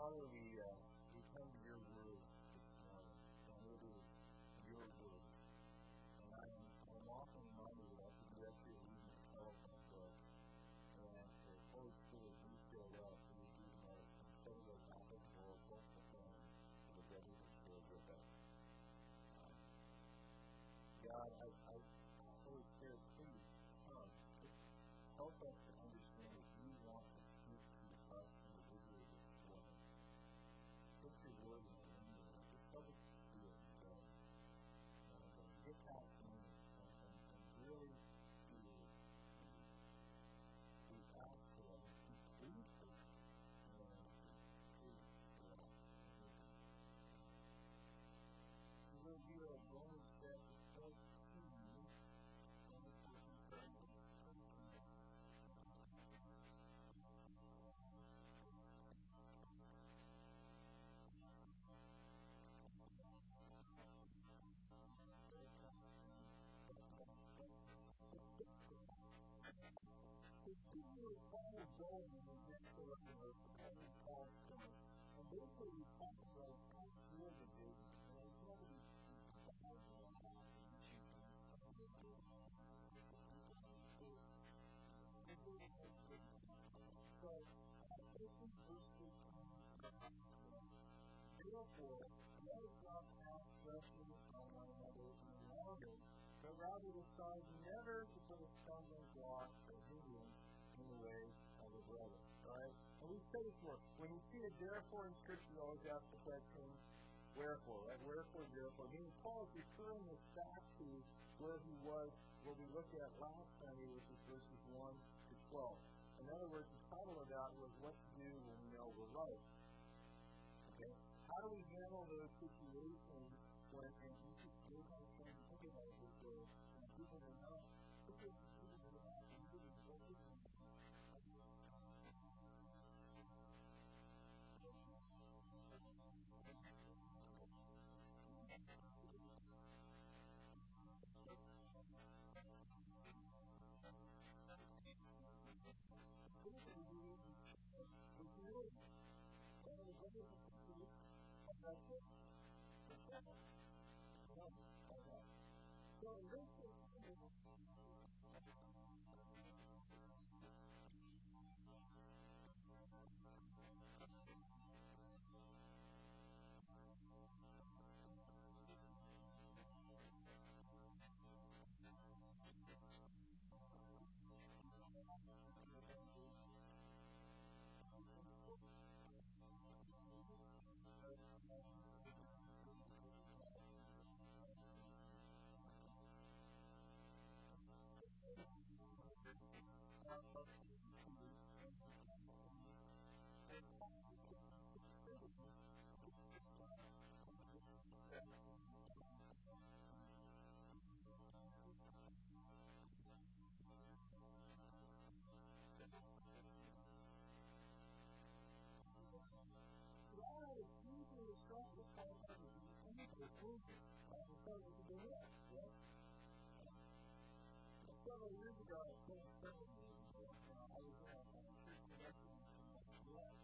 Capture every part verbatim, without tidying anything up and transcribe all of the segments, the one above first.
Father, we, uh, we come to your word this morning, and it is your word. And I'm, I'm often reminded that I could be up here reading the telephone book, and the Holy Spirit, you feel well, so you do the most incredible, applicable, helpful thing to the brothers and sisters with us. Um, God, I, I, Holy Spirit, please come. Help us to understand that you want to speak to us individually this morning. Put your word in the window. Just help us to see it today. And uh, get past me and, and, and really see it. We ask for that. Please, please. And please, for us. We'll be a Romans chapter fourteen. Therefore, let us not pass judgment on one another any longer, but rather decide never to put a stumbling block or hindrance in the way of a brother. Right? And we say this before. When you see a therefore in Scripture, you always ask the question, wherefore? Right? Wherefore, therefore? Meaning Paul is referring this back to where he was, what we looked at last Sunday, which is verses one to twelve. In other words, the title of that was what to do when we know we're right. Okay? How do we handle those situations when, and you should do kind of things, think about it this way, when people are not, people are not moving, so this is several years ago, I was in a I was in a church convention in the U S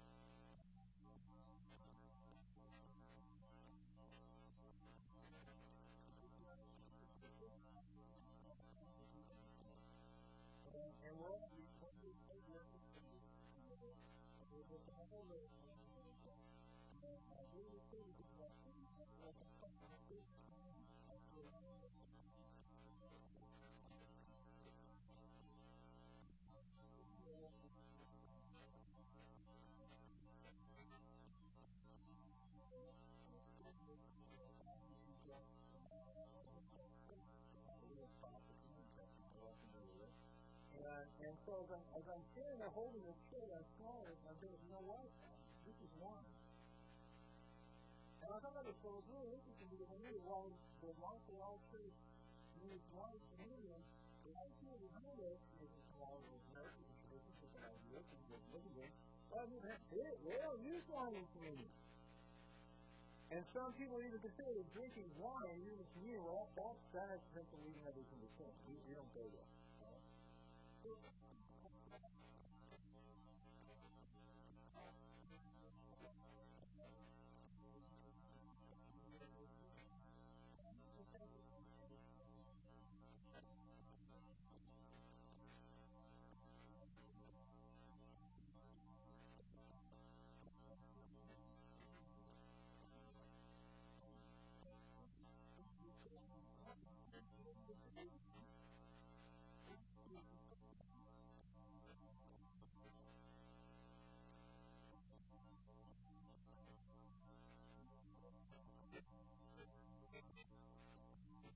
And, and we're all these wonderful workers and there's a whole lot of things and I really think it's like like a fucking big And, and so as I'm, as I'm standing there holding this kid, I'm smiling, and I'm thinking, you know what? This is wine. And I thought that was, so it was really interesting because I knew while the Montreal church used wine communion, the idea behind it is while it was American tradition, but I was looking at living well, they, they don't use wine in communion. And some people even consider that drinking wine in the communion, well, that's, that has potential leading others into sin. We, we don't go there.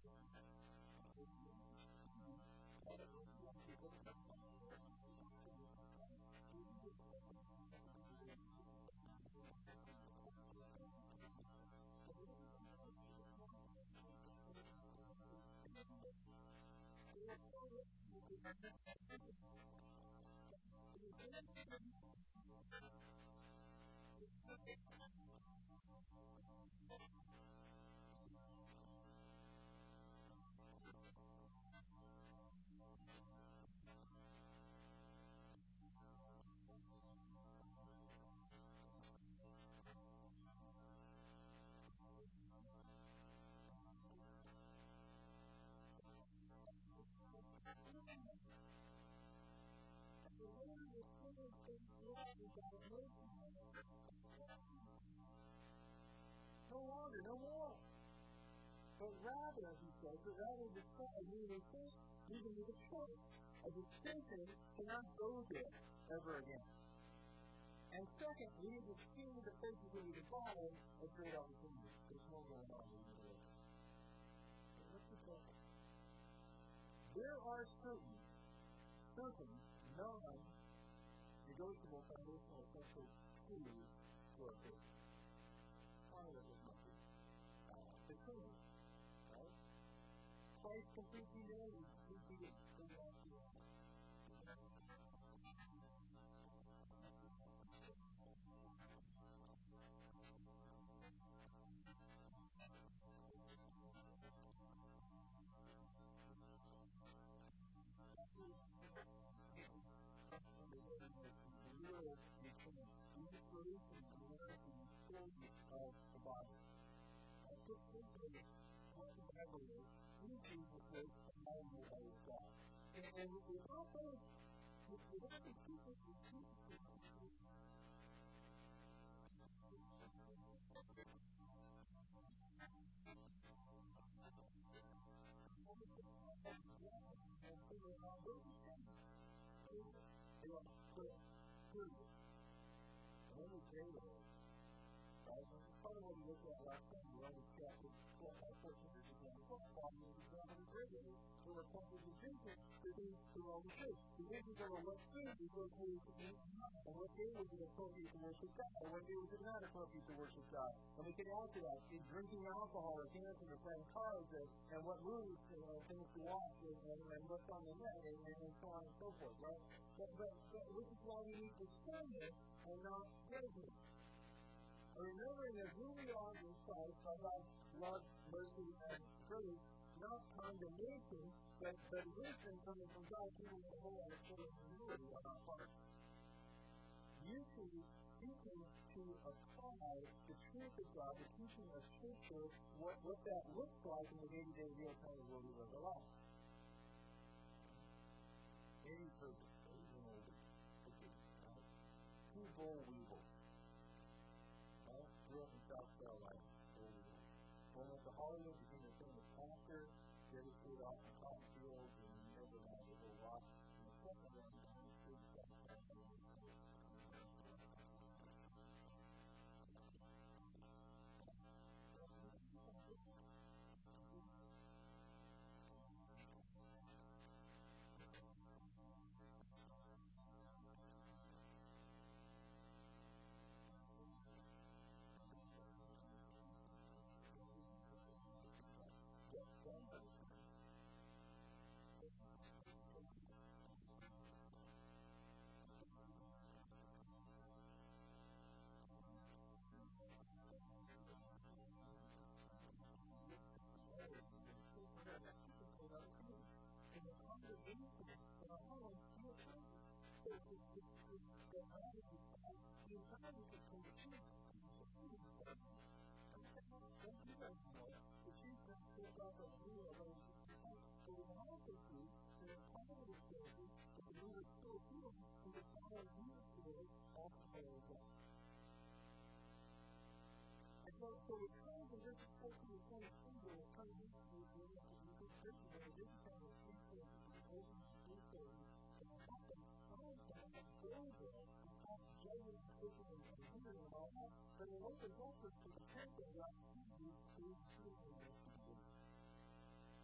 No longer, no more. But rather, he says, but rather describe me in faith, even with a choice. A distinction cannot go there ever again. And second, we need to see the places where we define a great opportunity. There's more going on in the world. But what's the second? There are certain, certain, non-negotiable foundational essential truths to our faith. One of those must be uh, the Trinity, right? Christ's complete humanity, complete being, complete honesty. And without those, without these people, part of what we looked at last time, we already chapter fourteen, there's again the book, following the example of regularly, there were countries and visions to be to all the church. The visions over what food was appropriate to eat, and what day was it appropriate to worship God, and what day was it not appropriate to worship God. And we could add to that, is drinking alcohol or dancing or playing cards, and, and what movies and uh, things to watch, and, and, and what's on the net, and, and, and so on and so forth, right? But, but, but this is why we need discernment and not judgment. Remembering that who we are in Christ by God's love, mercy, and grace, not condemnation, but, but wisdom coming from God, giving the whole and full humility on our part. You can you can to apply the truth of God, the teaching of Scripture, what, what that looks like in the day-to-day real time of where we live our lives. Maybe you've heard this, but even older. Okay, right? Two boll weevils. Grew up in South Carolina. When went to Hollywood, became a famous actor, devastated off in cotton fields, and never had a whole lot. And the second one, he was pretty satisfied. So, so it comes in verses fourteen to twenty-three, where it comes into the description of the different kind of people, the old people, and sometimes that go there, because judging the person and hearing and all that, but it opens up to the temple of the opportunity to do the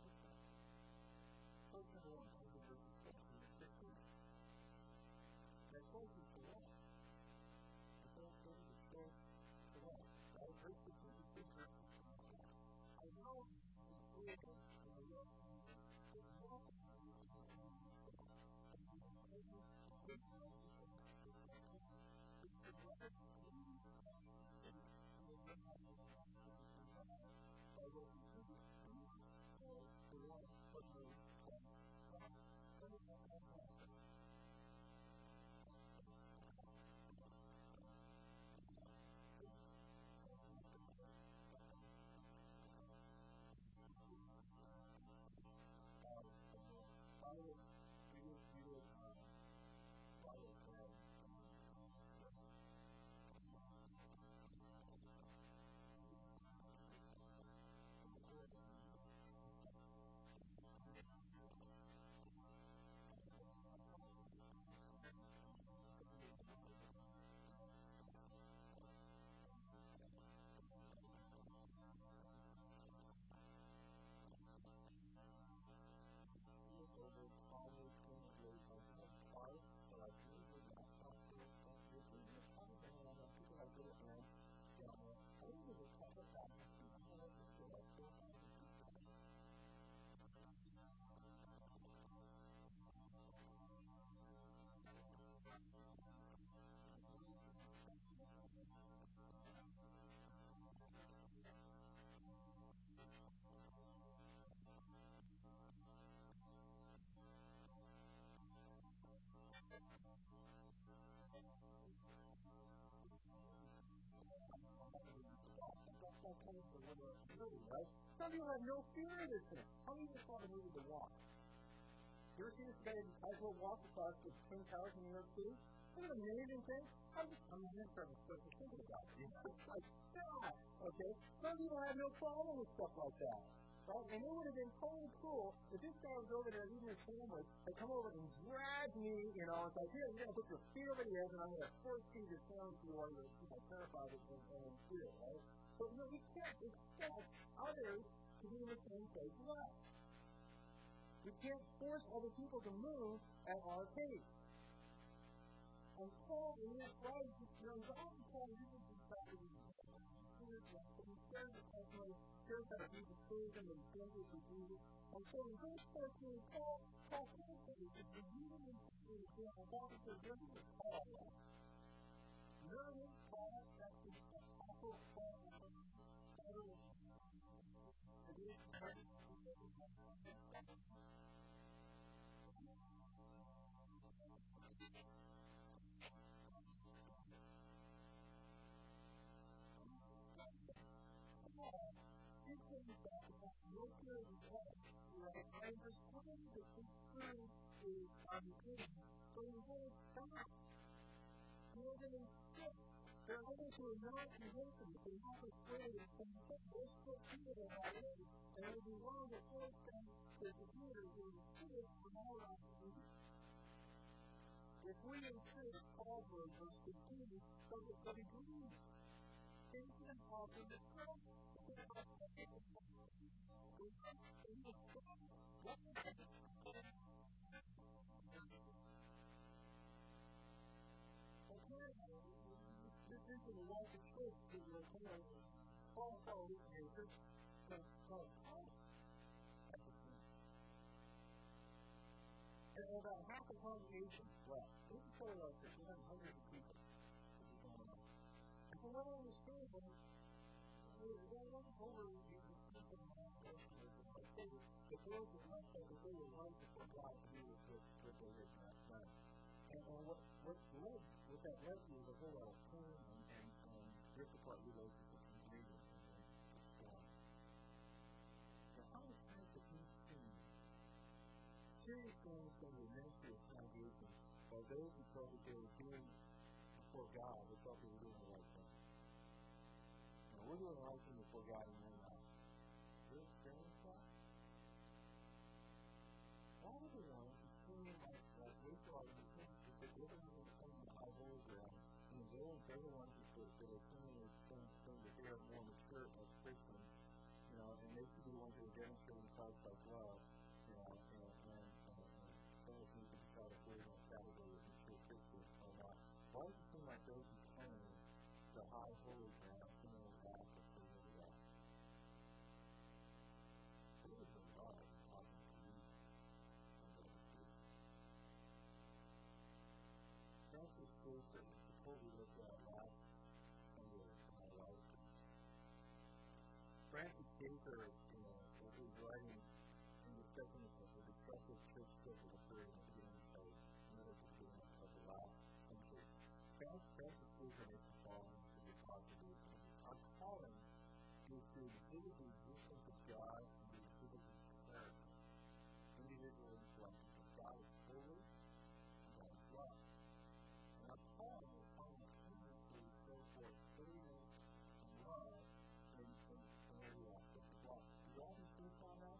the one suddenly comes from every time that happens. I would, we would, we would, um, follow God over always things really like have fight, but I really would not talk to it. And this is the kind of thing when I people like little ants down there. I think there's a couple of times I see people like this feel like four thousand people. That's that kind of the little movie, right? Some people have no fear of this thing. How many of you saw the movie The Walk? You ever seen this guy in high school walk across the Twin Towers in New York City? What an amazing thing. I just, I'm just starting to start thinking about it. You know, it's like, yeah, okay? Some people have no problem with stuff like that. Right? And it would have been totally cool if this guy was over there eating his sandwich and come over and drag me, you know, it's like, here, you're going to put your feet over the edge and I'm going to force feed this sandwich to you while you're, you know, terrified and, and, and do it, right? So, you know, we can't expect others to be in the same place as us. We can't force other people to move at our pace. And Paul, in this life, you know, he's often Paul uses this stuff to be he shares the testimony, shares how Jesus saved him and sent him to Jesus. And so in verse fourteen, Paul, Paul says that it's the union in the example. Paul says, where did this Paul from? Where is Paul? That's the apostle of Paul. It is no fear of God, right? And the time that this food is unclean, so you won't stop. You're going to insist. There are others who are not convincing, they're not afraid, and they're still feeling about it, and it would be wrong to force them to consider who insist from our opportunity. If we insist, Paul will verse fifteen, so that they believe. Things can offer the truth. This is the life of truth that we're saying. Paul called it hatred, but Paul called it at the time. And about half the congregation left. This is so like this. We have hundreds of people. And from what I understand, they went over Jesus' people and the girls were not that they were right before God to do with what they had not done. And, and what, what led, what that led to was a whole lot of pain and, and, and difficult relationships and grieving and, and storm. Now, how many times have we seen serious things from the ministry of congregation by those who felt that they were doing before God, they felt they were doing the right thing? Now, we're doing the right thing before God and we're not. You're experiencing that? All of the ones who seem like, like Rachel are the things that they're the ones who come to the high holy ground, and they're, they're the ones who that are seeming as things that they are more mature as Christians, you know, and they should be the ones who are demonstrating Christ-like love, you know, and, and, and, and some of you can try to put in a category of mature Christians or not. Why does it seem like those who claim the high holy ground seem to act as they really are? Who is the love talking to you? Francis Schaeffer, before we look at last Sunday in my life, Francis Schaeffer, you know, was writing definition of a destructive church split was occurring at the beginning of the middle to beginning of the last century. Francis Schaeffer makes the following to the possibilities. Our calling is to exhibit the existence of God and to exhibit His character. Individual and collective. God is holy and God is love. And our calling is simultaneously to show forth holiness and love in, in, in every aspect of life. Do you all insist on that?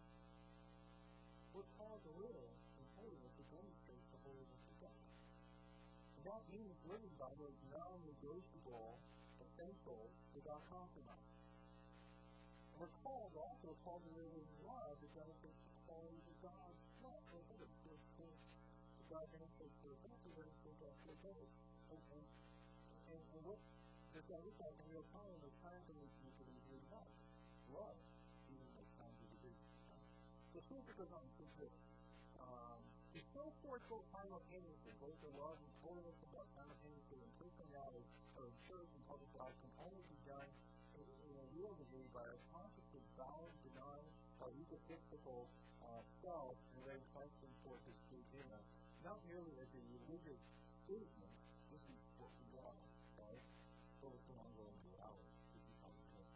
We're called to live in holiness to demonstrate the holiness of God. And that means living by those non-negotiable essentials without compromise. And we're called also called to live in love to demonstrate the qualities of God's love. So what is this thing that God demonstrates for us? That's the demonstrate that for others. And, and, and, and what does that look like in real time? There's times when we can be here love. Love, even those times of division. So here's what goes on. It says this. Um, to show forth both simultaneously, both the love and holiness of God simultaneously and taking out of church and public life can only be done in a real degree by our consciously bowing, denying our egotistical uh, self and letting Christ bring forth His truth in us. Not merely as a religious statement, this is what we are, right? But it's an ongoing reality. This is how we live.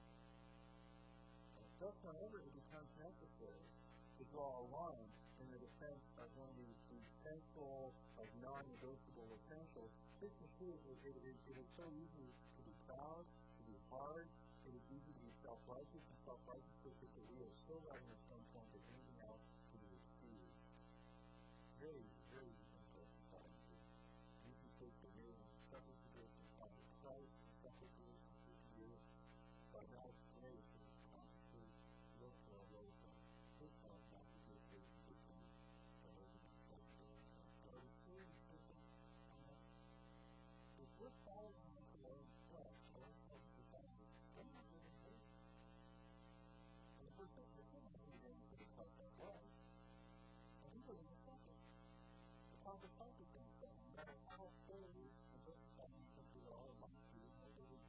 Thus, whenever it becomes necessary to draw a line in the defense of one of these essential, of non-negotiable essentials, Christian truth is it, it, it is so easy to be proud, to be hard, it is easy to be self-righteous, and self-righteous because we are so right in the standpoint that anything else can be excused. Very easy, very easy to justify it. You can take the name and suffer for this and come to Christ and suffer for this and fifty years. By now it's grace and it's consciously look for a way to take that not to get grace and get to you. But those are not Christ for us. So are we clear and simple on that? If we're following after our own flesh, our own flesh is defining, we're not living holy. And if we're thinking, we're not living holy for the Christ that was, and we live in the second. The Father tells us in the second, no matter how holy and justified you think we are, like you, no believe.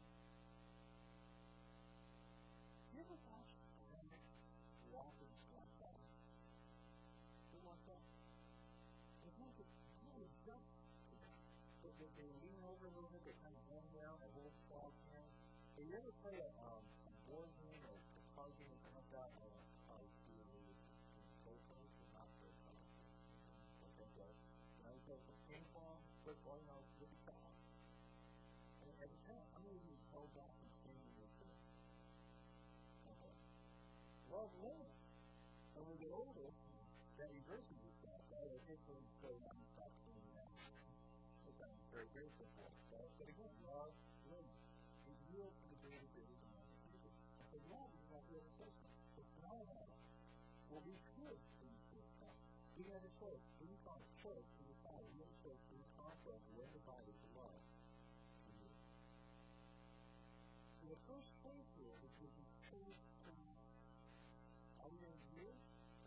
You ever watch parents walk in strong body? You watch that? It's not just really jump to that. But they, they lean over a little bit, they kind of hang down, they hold strong hands. Have you ever play a, um, a board game or a card game or something like that? I don't know how it's really so close or not very close. Okay. You know, you play some ping pong, football, you know, look at that. And as a parent, how many of you held back and standing your foot? Okay. Love limits. When we get older, that reverses itself. Right? I think when we play non-stop doing that, which I'm very grateful for. Right? But again, love limits. It yields to the greater good of the man of Jesus. And so love is not the other person. It's not about us. Well, we could please this God. We have a choice. We call it choice to decide. We have a choice to decide where the Bible to love to you. So the first choice here is to be choice to love. Are we going to do it?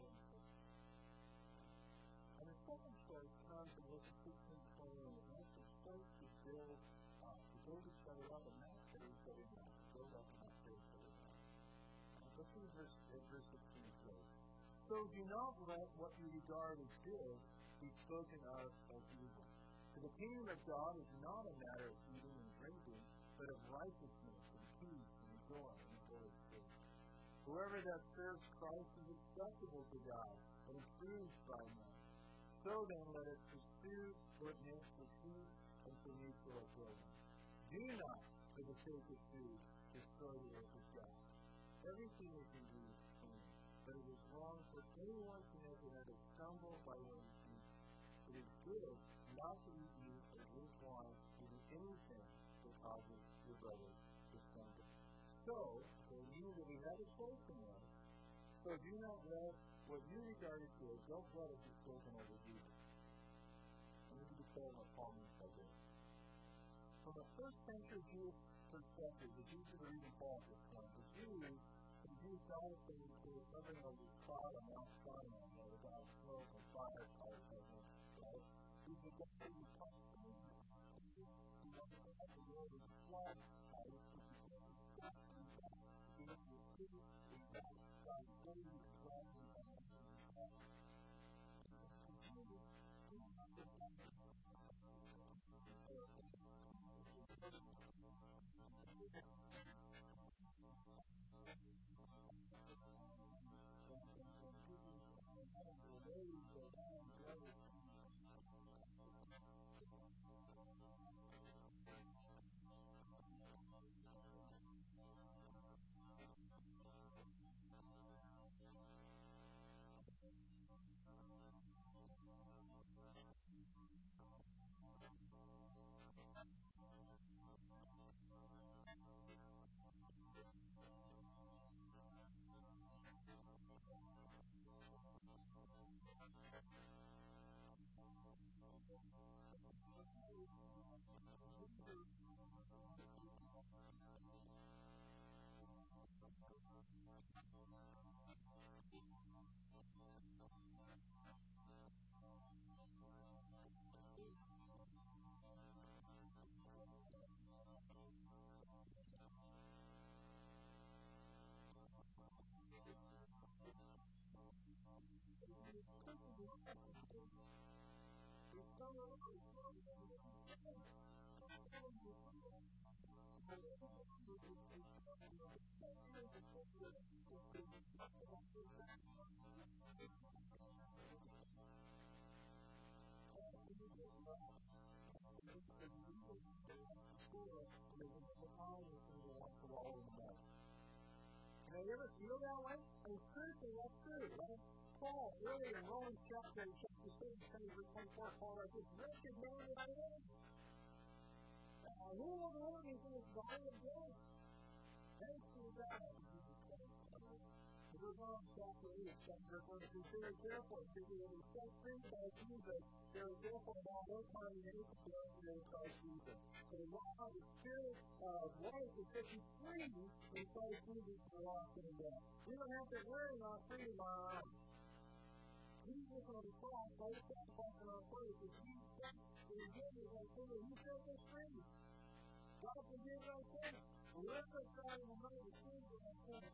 And the second choice comes in verses sixteen to twenty-one. And that's the choice to build up, to build each other up and not tear each other down. To build up and not tear each other down. Let's see verse, verse sixteen says, so do not let what you regard as good be spoken of as evil. For the kingdom of God is not a matter of eating and drinking, but of righteousness and peace and joy in the Holy Spirit. Whoever that serves Christ is acceptable to God and approved by men. So then let us pursue what makes for peace and for mutual building. Do not, for the sake of food, destroy the earth of God. Everything is indeed clean, but it is wrong for anyone to make another stumble by what he eats. It is good not to eat meat or drink wine or do anything that causes your brother to stumble. So, so it means that we have a choice in life. So do not let what you regard as good, don't let it be spoken of as evil. Let me declare what Paul means by this. From a first century Jewish perspective, the Jews were reading Paul at this point. The Jews, the Jews saw this thing to the covering of this cloud on Mount Sinai, where the God of smoke and fire cloud covering, right? These were God who was talking to them. He wanted to have the Lord in the flood, how he was going to be stuck in God. He was going to be God, God, God, God, God, God, God, God, Now, you ever feel that way? And spiritually, that's true, right? Paul, earlier in Romans chapter, chapter six, verse twenty-four, Paul writes this, wretched man that I am. Uh, who will deliver me from this body of death? Thanks to God. We're going to chapter eight, chapter one, be very careful, because we will be set free by Jesus. Very careful about no condemnation to us in Christ Jesus. So the law of the Spirit of life is set you free in Christ Jesus for lost in death. We don't have to worry about freedom on our own. Jesus on the cross, both sacrifice in our place, if we accept the forgiveness of sin, He set us free. God forgives our sins. Let us try to remember the sins of our sins.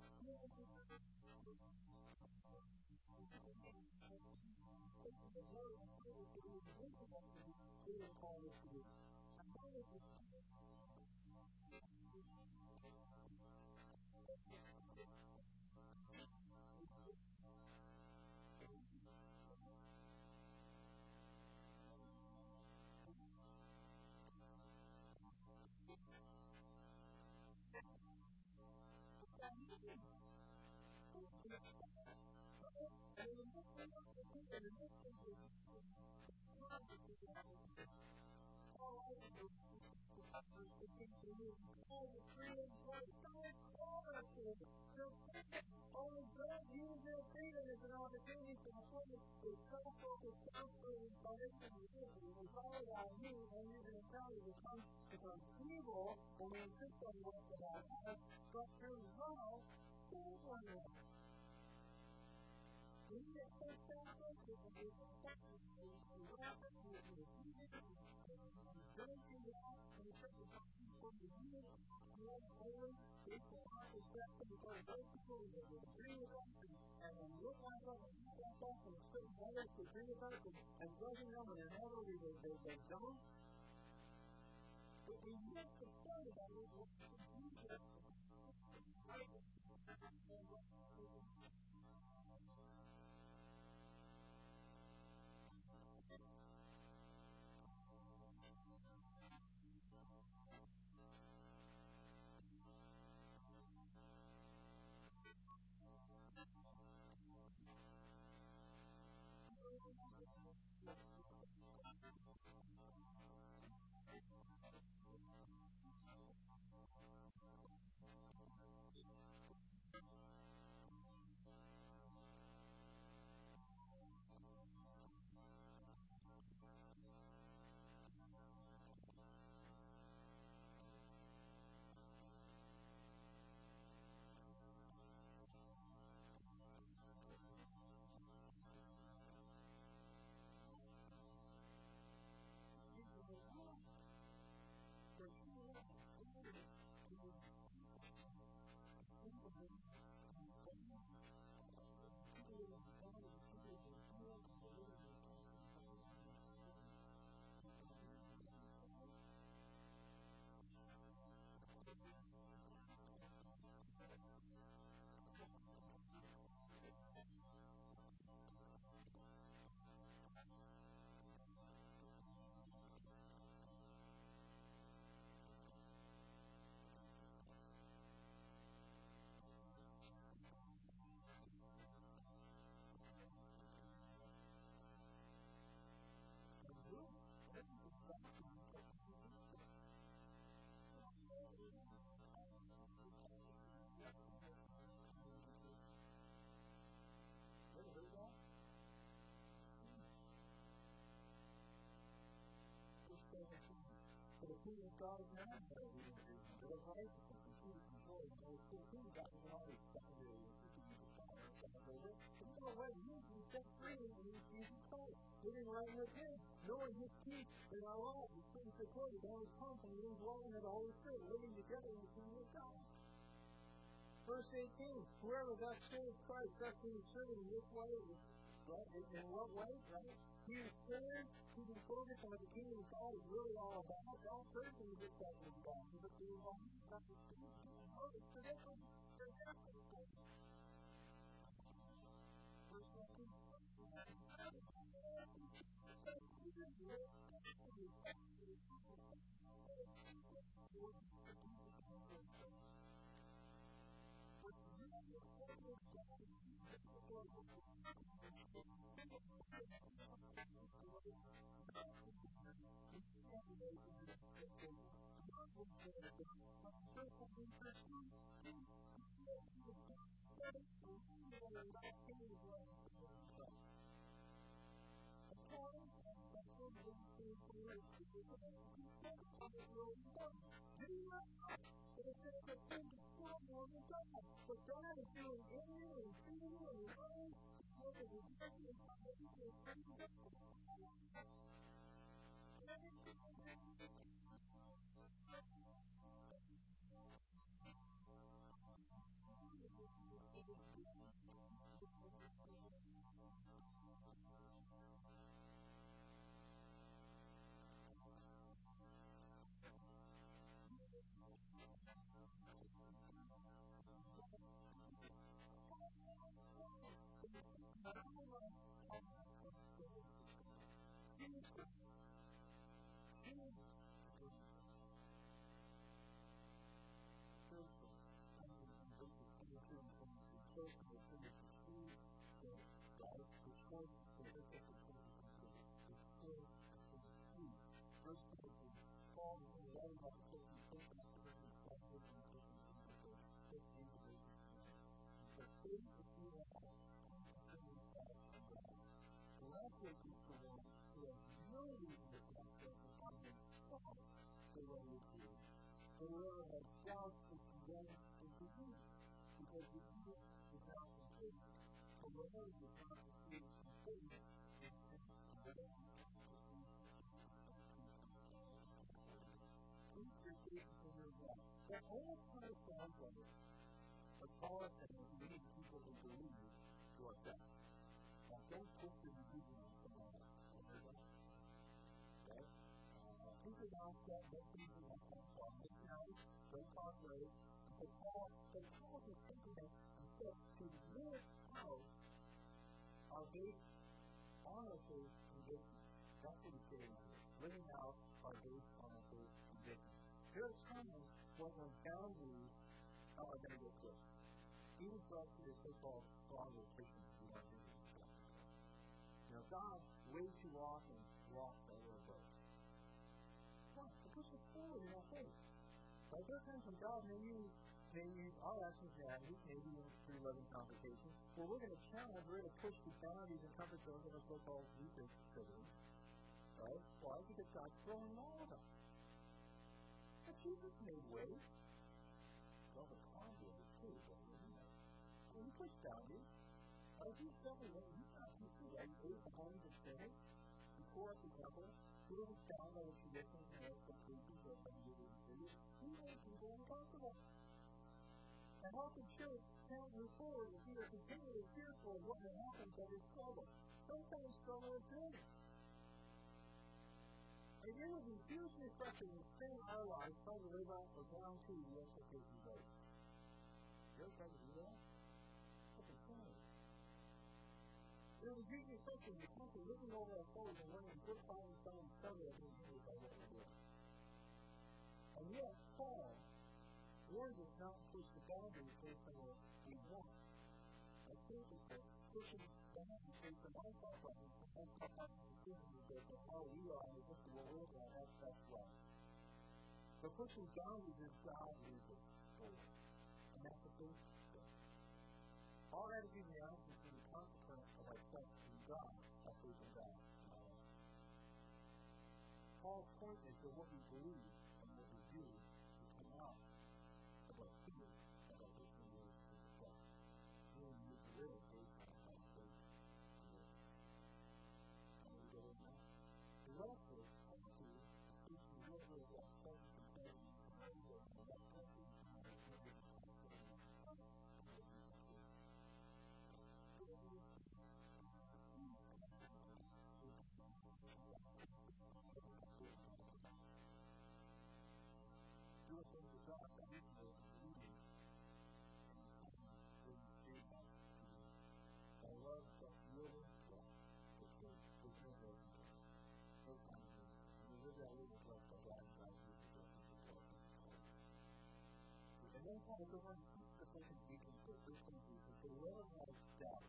Only God uses their freedom as an opportunity to perform His self-focused, self-serving, salvation religion. It's all about me and using a power to come to become evil when we insist on what's about us, but through love, save one another. We need to take self-focus and be effective in rapid movement of Jesus and drinking the act and the church of God from the unit of God holy, faithful, powerful steps to become those people that will agree with us and, and look like us and look like us and certain others to agree with us and, and judging them and however we they, they, they don't. But we need to start about it with Jesus. doesn't change. For the kingdom of God is not in what we do, but of righteousness and peace and joy in the Holy Spirit. The kingdom of God isn't always secondary and teaching you the power of God over. But you know what? You need to be set free in Jesus Christ. Living right with Him, knowing His peace in our lives. His peace and joy that only comes from the indwelling of the Holy Spirit, living together in the kingdom of God. Verse eighteen, whoever thus serves Christ, thus being served in this way, right? In what way, right? He is served, keeping focus on what the kingdom of God is really all about. Don't serve Him with that in God, but to involve Him in God's kingdom. So that's what they're asking for. Verse nineteen. What God is doing in you and through you and your mind, because of His mercy and salvation and freedom. And whoever has doubts is condemned into you, because the evil is not from faith. For whatever does not proceed from faith is sin, and whatever does not proceed from faith is sin. These are statements in your life. That almost kind of sounds like a Paul is saying we need people who believe to our death. Now, don't put your religion on someone else. Okay? People don't get no thinking like that. So I'm making out, don't talk right. But Paul, but Paul is thinking that he said to live out our based on our faith conviction. That's what he's saying here. Living out our based on our faith conviction. There are times when, when boundaries are going to get pushed. Even for us to the so-called stronger Christians who aren't in this stuff. You know, God way too often walks our little boats. Why? To push us forward in our faith. Right? There are times when God may use, may use our actions and attitudes, maybe in through loving convocation, where we're going to challenge, we're going to push the boundaries and comfort zones of our so-called weaker siblings. Right? Why? Because God's growing all of us. But Jesus made way. Well, the cloud did it too, but we know. When you push boundaries, as you said, he's not teaching, right? He ate the homes of sinners. He tore up the temple. He didn't stand by the traditions and expectations of some of the leaders. He made people uncomfortable. And how can church can't move forward if we are continually fearful of what may happen to this struggle? Sometimes struggle is good. And it would be hugely frustrating to spend our lives trying to live up or down to the expectations of others. You ever tried to do that? That's insanity. It would be hugely frustrating to constantly looking over our shoulders and wondering if we're finding someone somewhere being hindered by what we're doing. And yet, Paul warns us not to push the boundaries based on what we want. I think it's that pushing boundaries based on our thought-process and our thought-process decisions based on how we are and just what we're looking at, that's that's right. But pushing boundaries is God leads us forward. And that's the first step. Our attitude and reactions can be consequence of our trust in God, our faith in God. Paul all point is to what we believe and what we do to come out of our fear of our listening words to the flesh. We need to live based on our faith and words. And we get in that. The rest is, I want to speak to you a little bit about self-control and surrender and about confidence and how it's never been confident in our life and what we can do. So what we do a thing with God that we can live and believe and when we do that to you. I love that yielding stuff for faith. There's no broken God. No kind of thing. And we live that living flesh by God and God uses us as a God in His heart. And then kind of go on to teach the person we can put this thing to you. So whoever has doubt,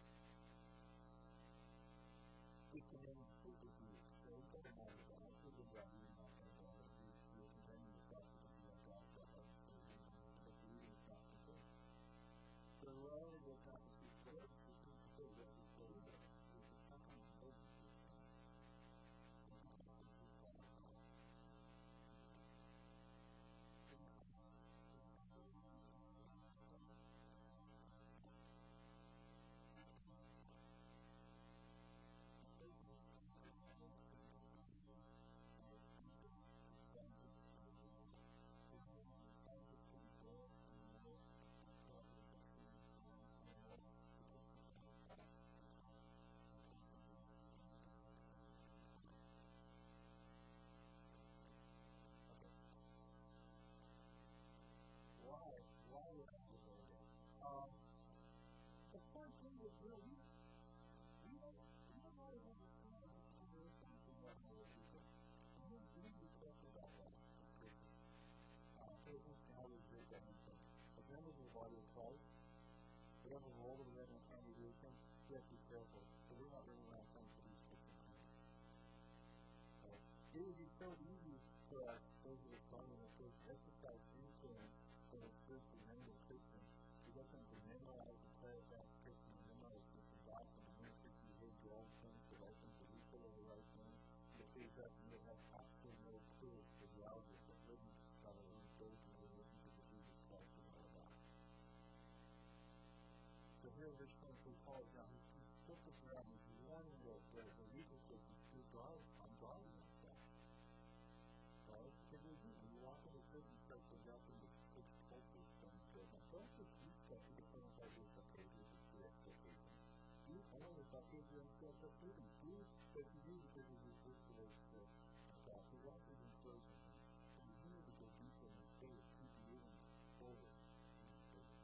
it can then take with you. So it doesn't matter that I'm thinking about you and my friend, I'm going to be you're condemning yourself because you have God stuff out of the way, but believing it's not the case. So whoever does not receive prayer, it's going to say what we say there. It's a something that doesn't exist. Why? Why would I do that? Um, the fun thing is, you know, we, we don't, we don't always understand the situations we have in other people. And we, we need to be careful about that as Christians. Uh, pay attention to how we exert that influence. As members of the body of Christ, whatever role that we have in the congregation, we have to be careful. So we're not running around trying to produce Christian things. Uh, it would be so easy for us, those of us young in the church, to exercise influence in the church and many of Christians. We get them to memorize and pray about Christian and memorize Christian doctrine and learn Christian behavior, all the things, the right things, the refill of the right things. It pays up and they have absolutely no clue the reality of what living by their own faith and the relationship with Jesus Christ is all about. So here in verse twenty-three, Paul is now, he's, he's focused around, he's warning the, the, the weaker Christians to guard, on guard against that. Right? Because we do, when you walk into church and start to adapt into church culture, things like that. Don't just use stuff to the point of your expectations, your true expectations. Do only if that is your expectations. Do what you do because of your first relationship with God. So walk through these verses, and you need to go deeper in your faith, keep moving forward in your faith.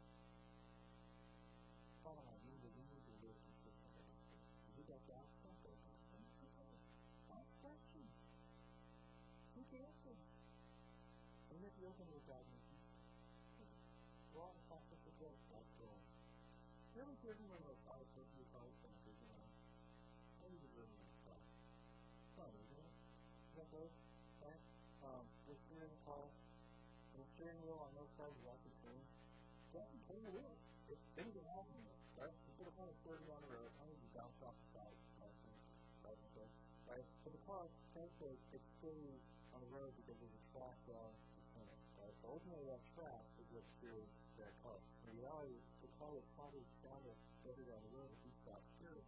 Follow on, you need to, we need to live consistently. If you got doubts, don't go there. Don't go there. Ask questions. Who cares? And if you open your God, go on and practice the book, God's will. Really giving them a five, six, or five centers, you know. Maybe you're living in stuff. Fun, isn't it? Is that good? Right? Um, we're steering the car. And the steering wheel on those cars is actually clean. Yeah, clean the wheel. If things are happening, right? You put a phone thirty on the road, how many you bounce off the side? Right? Right? Right? So the car, thankfully, it's still on the road because there's a track on the center. Right? So ultimately, that track is what's steering that car. In reality, the car is probably stronger further down the road if you stop steering.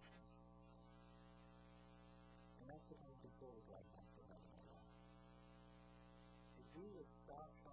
And that's the kind of control that God wants to have in our lives. If we would stop trying